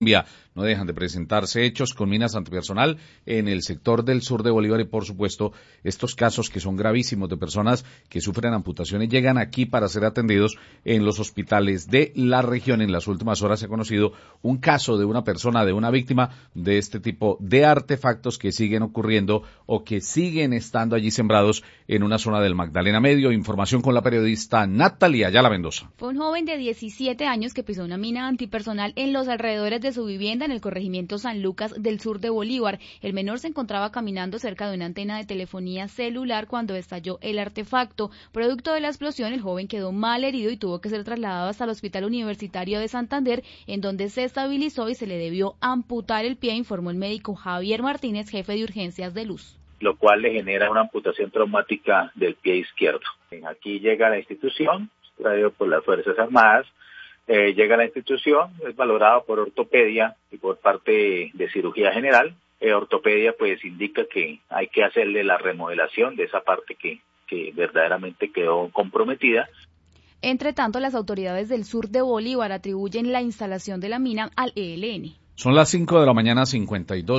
No dejan de presentarse hechos con minas antipersonal en el sector del sur de Bolívar y, por supuesto, estos casos que son gravísimos de personas que sufren amputaciones llegan aquí para ser atendidos en los hospitales de la región. En las últimas horas se ha conocido un caso de una persona, de una víctima de este tipo de artefactos que siguen ocurriendo o que siguen estando allí sembrados en una zona del Magdalena Medio. Información con la periodista Natalia Ayala Mendoza. Fue un joven de 17 años que pisó una mina antipersonal en los alrededores de su vivienda en el corregimiento San Lucas del sur de Bolívar. El menor se encontraba caminando cerca de una antena de telefonía celular cuando estalló el artefacto. Producto de la explosión, el joven quedó mal herido y tuvo que ser trasladado hasta el Hospital Universitario de Santander, en donde se estabilizó y se le debió amputar el pie, informó el médico Javier Martínez, jefe de urgencias de Luz. Lo cual le genera una amputación traumática del pie izquierdo. Aquí llega la institución, traído por las Fuerzas Armadas, llega a la institución, es valorado por ortopedia y por parte de cirugía general. Ortopedia pues indica que hay que hacerle la remodelación de esa parte que verdaderamente quedó comprometida. Entre tanto, las autoridades del sur de Bolívar atribuyen la instalación de la mina al ELN. Son las 5 de la mañana, 52